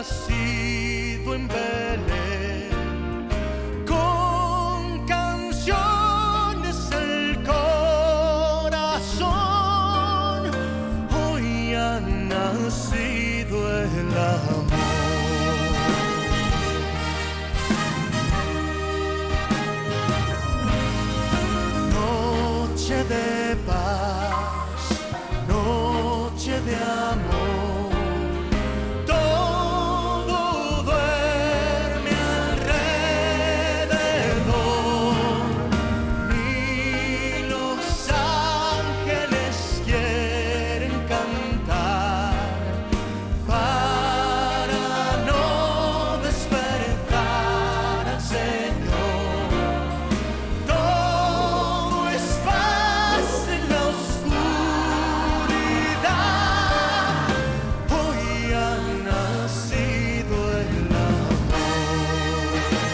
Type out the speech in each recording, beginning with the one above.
nacido en Belén, con canciones el corazón, hoy ha nacido el amor. Noche de paz, noche de amor, todo duerme alrededor, ni los ángeles quieren cantar para no despertar al Señor. Todo es paz en la oscuridad, hoy ha nacido el amor.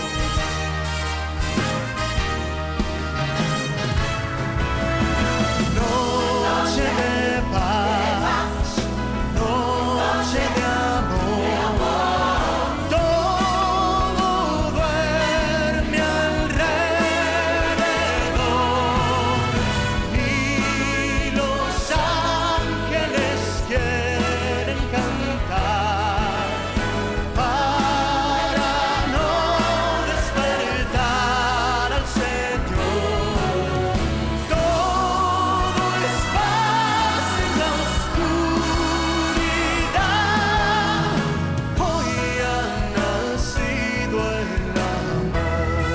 Noche de paz, noche de amor, todo duerme alrededor, ni los ángeles quieren cantar para no despertar al Señor. Todo es paz en la oscuridad, hoy ha nacido el amor.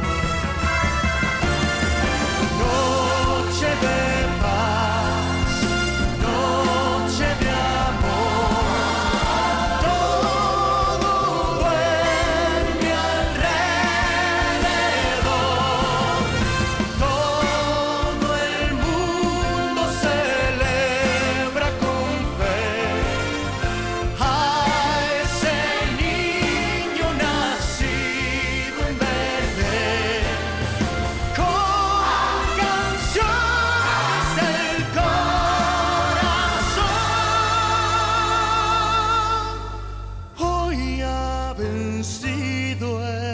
Noche de paz, noche de amor, todo duerme alrededor, todo el mundo celebra con fe a ese niño nacido en Belén, con canciones del corazón, hoy ha vencido el